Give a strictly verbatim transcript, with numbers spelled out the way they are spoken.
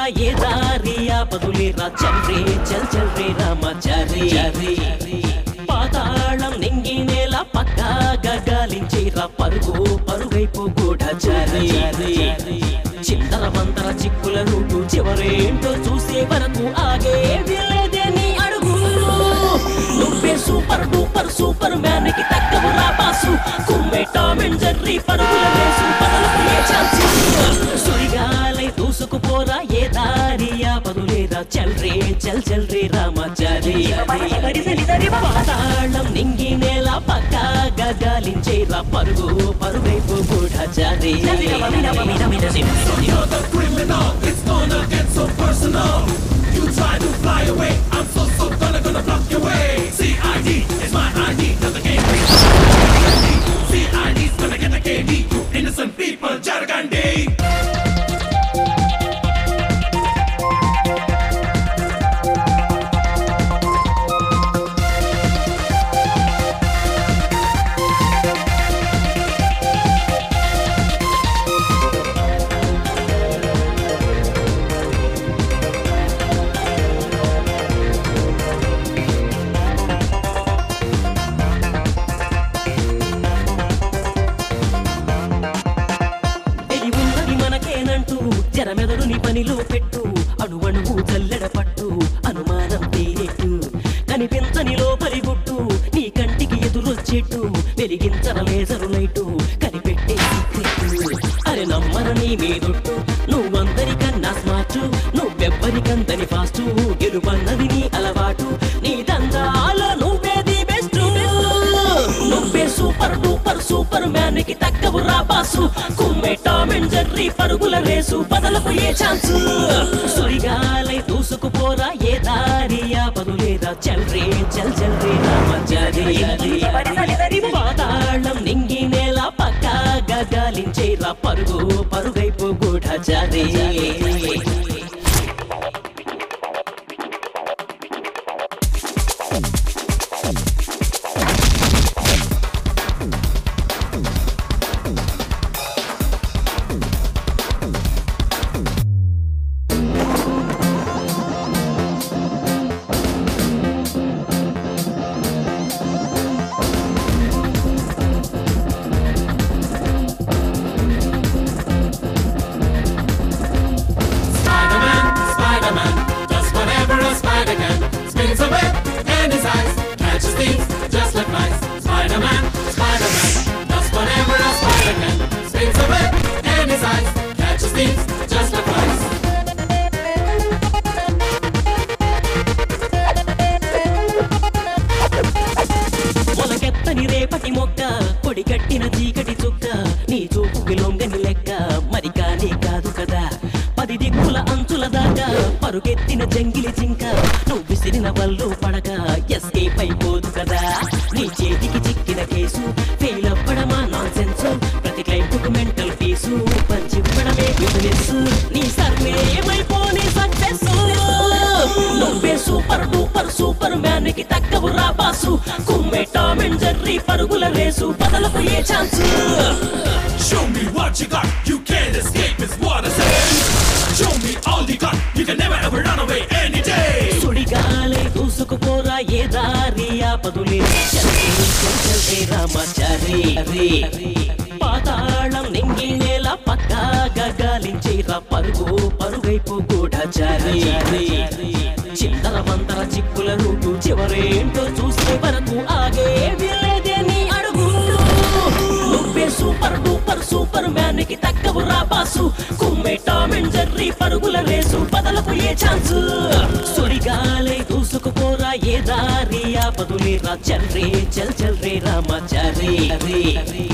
ఏ దారి ఆపదులేరా చల్రే చల్ చల్రే రామచారి పాతాళం నింగి నేల పక్కాగా గాలించేరా పరుగు పరుగైపు గూఢచారి చిందర వందర చిక్కుల రూటు చివరేంటో చూసే వరకు ఆగే వీలేదే నీ అడుగు నువ్వే సూపర్ డూపర్ సూపర్ మ్యాన్ కి తగ్గవురా బాసు కుమ్మే టామ్ అండ్ జెర్రీ పరుగుల రేసు బదలకు ఏ ఛాన్స్ సుడిగాలై దూసుకుపోరా ఏ దారి ఆపదులేరా చల్రే చల్ చల్రే రామచారి పాతాళం నింగి నేల పక్కాగా గాలించేరా పరుగు పరుగైపు గూఢచారి You're the criminal, it's gonna get so personal. You try to fly away, I'm so so gonna gonna block your way. C I D is my I D, not the game. C I D's gonna get a K D, you innocent people, Jargandi. జరమెదడు నీ పనిలో పెట్టు అణువణువు జల్లెడ పట్టు అనుమానం తేనెట్టు కనిపించని లోపలి గుట్టు నీ కంటికి ఎదురొచ్చేట్టు వెలిగించన లేజరు లైటు కనిపెట్టే సీక్రెట్ అరే నమ్మరని మీదొట్టు నువ్వందరికన్నా స్మార్ట్ నువ్వెవ్వరికందని ఫాస్ట్ గెలుపన్నది నీ అలవాటు నీ దందాలో నువ్వేది బెస్ట్ నువ్వే సూపర్ డూపర్ సూపర్ మ్యాన్ కి తగ్గవురా బాసు కుమ్మే టామ్ అండ్ జెర్రీ పరుగుల రేసు బదలకు ఏ ఛాన్స్ సుడిగాలై దూసుకుపోరా ఏ దారి ఆపదులేరా చల్రే చల్ చల్రే రామచారి పాతాళం నింగి నేల పక్కాగా గాలించేరా పరుగు పరుగైపు గూఢచారి మొలకెత్తని రేపటి మొక్క పొడి కట్టిన చీకటి చుక్క నీ చూపుకి లొంగని లెక్క మరి కానీ కాదు కదా పది దిక్కుల అంచుల దాకా పరుగెత్తిన జంగిలి జింక నువ్వు విసిరిన వల్లు పడక ఎస్కేప్ అయిపోదు కదా నీ చేతికి చిక్కిన కేసు ఫెయిల్ అవ్వడమా నాన్ సెన్స్ ప్రతి క్లైంట్కు మెంటల్ ఫీసు పంచివ్వడమే బిజినెస్ నీ సర్వే ఏమైపోని సక్సెస్ నువ్వే సూపర్ డూపర్ సూపర్ మ్యాన్ కి తగ్గవురా బాసు కుమ్మే టామ్ అండ్ జెర్రీ పరుగుల రేసు బదలకు ఏ chance Show me what you got, you can't escape is what I say. Show me all you got, you can never ever run away any day. సుడిగాలై దూసుకుపోరా ఏ దారి ఆపదులేరా చల్రే చల్ చల్రే రామచారి పాతాళం నింగి నేల పక్కాగా గాలించేరా పరుగు పరుగైపు గూఢచారి చిందర వందర చిక్కుల రూటు చివరేంటో చూసే వరకు ఆగే వీలేదే నీ అడుగు నువ్వే సూపర్ డూపర్ సూపర్ మ్యాన్ కి తగ్గవురా బాసు కుమ్మే టామ్ అండ్ జెర్రీ పరుగుల రేసు బదలకు ఏ ఛాన్స్ సుడిగాలై దూసుకుపోరా ఏ దారి ఆపదులేరా చల్రే చల్ చల్రే రామచారి